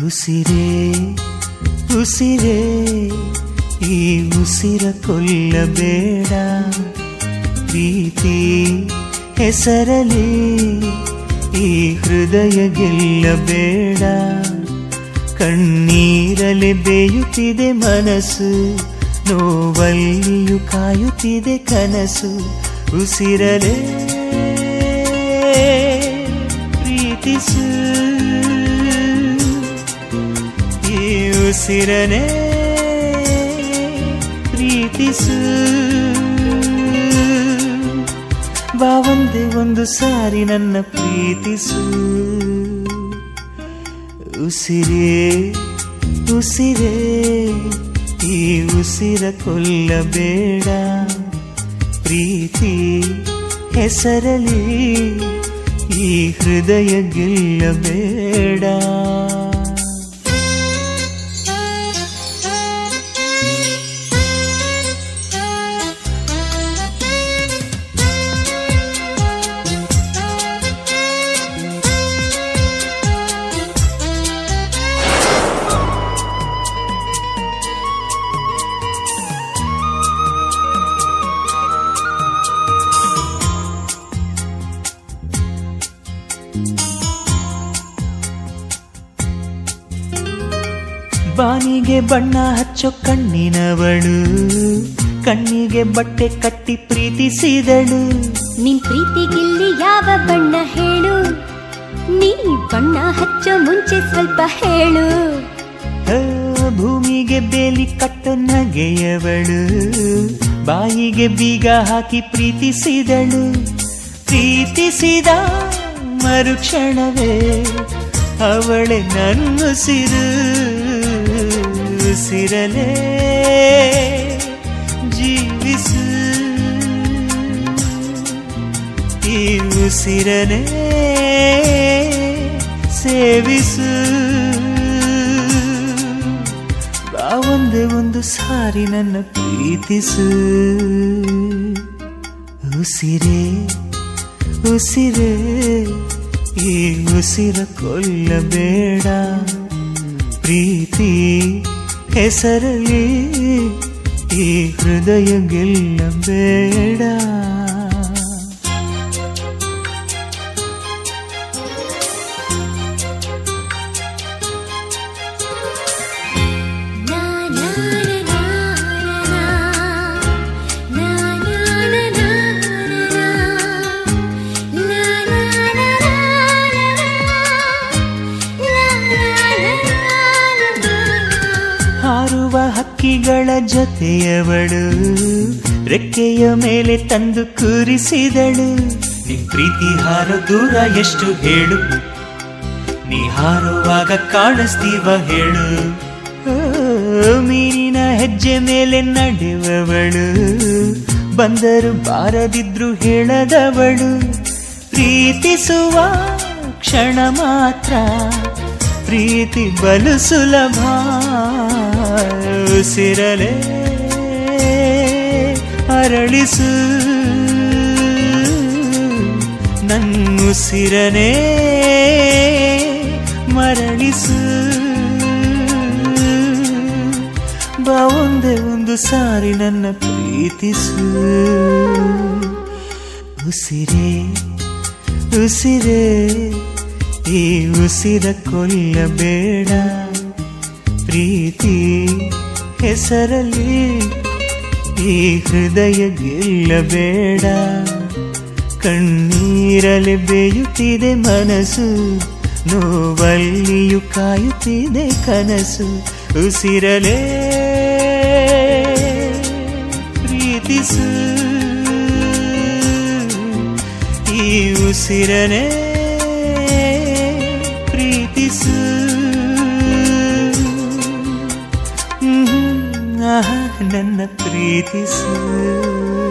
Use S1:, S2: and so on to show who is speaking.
S1: ಉಸಿರೇ ಉಸಿರೇ ಈ ಉಸಿರ ಕೊಲ್ಲಬೇಡ, ಪ್ರೀತಿ ಹೆಸರಲಿ ಈ ಹೃದಯ ಗೆಲ್ಲಬೇಡ. ಕಣ್ಣೀರಲೆ ಬೇಯುತ್ತಿದೆ ಮನಸ್ಸು, ನೋವಲ್ಲಿಯೂ ಕಾಯುತ್ತಿದೆ ಕನಸು. ಉಸಿರಲೇ ಪ್ರೀತಿಸು, ಈ ಉಸಿರನೇ ಪ್ರೀತಿಸು. ಬಾ ಒಂದೇ ಒಂದು ಸಾರಿ ನನ್ನ ಪ್ರೀತಿಸು. ಉಸಿರೇ ಉಸಿರೇ ಈ ಉಸಿರ ಕೊಲ್ಲಬೇಡ, ಪ್ರೀತಿ ಹೆಸರಲಿ ಈ ಹೃದಯ ಗೆಲ್ಲಬೇಡ. ಬಾನಿಗೆ ಬಣ್ಣ ಹಚ್ಚೋ ಕಣ್ಣಿನವಳು, ಕಣ್ಣಿಗೆ ಬಟ್ಟೆ ಕಟ್ಟಿ ಪ್ರೀತಿಸಿದಳು.
S2: ನಿನ್ ಪ್ರೀತಿಗಿಲ್ಲಿ ಯಾವ ಬಣ್ಣ ಹೇಳು, ನೀ ಬಣ್ಣ ಹಚ್ಚೋ ಮುಂಚೆ ಸ್ವಲ್ಪ ಹೇಳು.
S1: ಭೂಮಿಗೆ ಬೇಲಿ ಕಟ್ಟೋ ನಗೆಯವಳು, ಬಾಯಿಗೆ ಬೀಗ ಹಾಕಿ ಪ್ರೀತಿಸಿದಳು. ಪ್ರೀತಿಸಿದ ಮರುಕ್ಷಣವೇ ಅವಳೆ ನನ್ನುಸಿರು. ಉಸಿರಲೇ ಜೀವಿಸು, ಈ ಉಸಿರನೇ ಸೇವಿಸು. ಬಾ ಒಂದೇ ಒಂದು ಸಾರಿ ನನ್ನ ಪ್ರೀತಿಸು. ಉಸಿರೇ ಉಸಿರೇ ಈ ಉಸಿರ ಕೊಲ್ಲಬೇಡ, ಪ್ರೀತಿ ಹೆಸರಲಿ ಈ ಹೃದಯ ಗೆಲ್ಲಬೇಡ. ಹಾರುವ ಹಕ್ಕಿಗಳ ಜೊತೆಯವಳು, ರೆಕ್ಕೆಯ ಮೇಲೆ ತಂದು ಕೂರಿಸಿದಳು. ನಿನ್ ಪ್ರೀತಿ ಹಾರೋ ದೂರ ಎಷ್ಟು ಹೇಳು, ನೀ ಹಾರುವಾಗ ಕಾಣಿಸ್ತೀವ ಹೇಳು. ಮೀನಿನ ಹೆಜ್ಜೆ ಮೇಲೆ ನಡೆಯುವವಳು, ಬಂದರು ಬಾರದಿದ್ರು ಹೇಳದವಳು. ಪ್ರೀತಿಸುವ ಕ್ಷಣ ಮಾತ್ರ ಪ್ರೀತಿ ಬಲು ಸುಲಭ. ಉಸಿರಲೇ ಅರಳಿಸು, ನನ್ನುಸಿರನೇ ಮರಳಿಸು. ಬಾ ಒಂದೇ ಒಂದು ಸಾರಿ ನನ್ನ ಪ್ರೀತಿಸು. ಉಸಿರೇ ಉಸಿರೇ ಈ ಉಸಿರ ಕೊಲ್ಲಬೇಡ, ಪ್ರೀತಿ ಹೆಸರಲಿ ಈ ಹೃದಯ ಗೆಲ್ಲಬೇಡ. ಕಣ್ಣೀರಲೆ ಬೇಯುತ್ತಿದೆ ಮನಸ್ಸು, ನೋವಲ್ಲಿಯೂ ಕಾಯುತ್ತಿದೆ ಕನಸು. ಉಸಿರಲೇ ಪ್ರೀತಿಸು, ಈ ಉಸಿರನೇ ಪ್ರೀತಿಸು. ನನ್ನ ಪ್ರೀತಿಸು.